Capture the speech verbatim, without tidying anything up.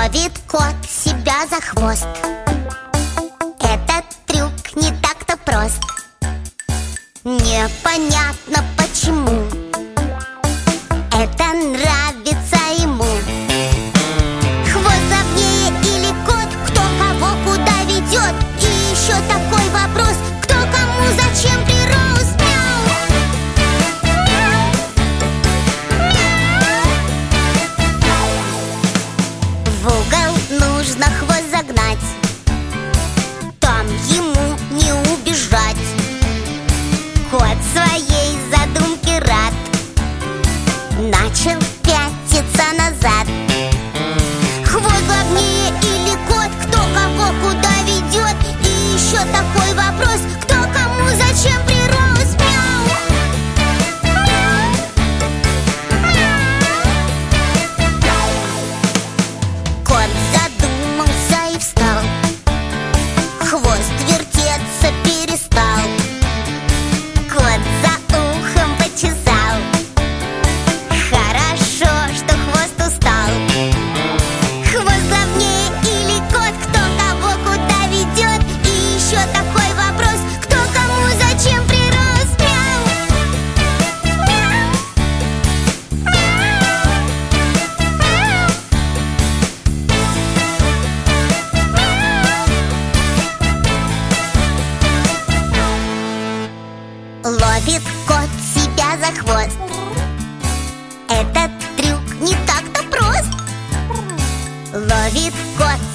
Ловит кот себя за хвост. Этот трюк не так-то прост. Непонятно почему это нравится ему. Хвост главнее или кот? Кто кого куда ведет? И еще такой вопрос: кто кому зачем прирос? В угол нужно хвост загнать, там ему не убежать. Кот своей задумке рад, начал пятиться назад. Хвост главнее или кот? Кто кого куда ведет? И еще такой вопрос: кто кому зачем прирос? Мяу! Кот задумался и встал, хвост вертеться перестал. Кот за ухом почесал, хорошо, что хвост устал. Хвост главнее или кот? Кто кого куда ведет? И еще такой вопрос: кто кому зачем прирос? Мяу! Ловит кот себя за хвост. Этот трюк не так-то прост. Ловит кот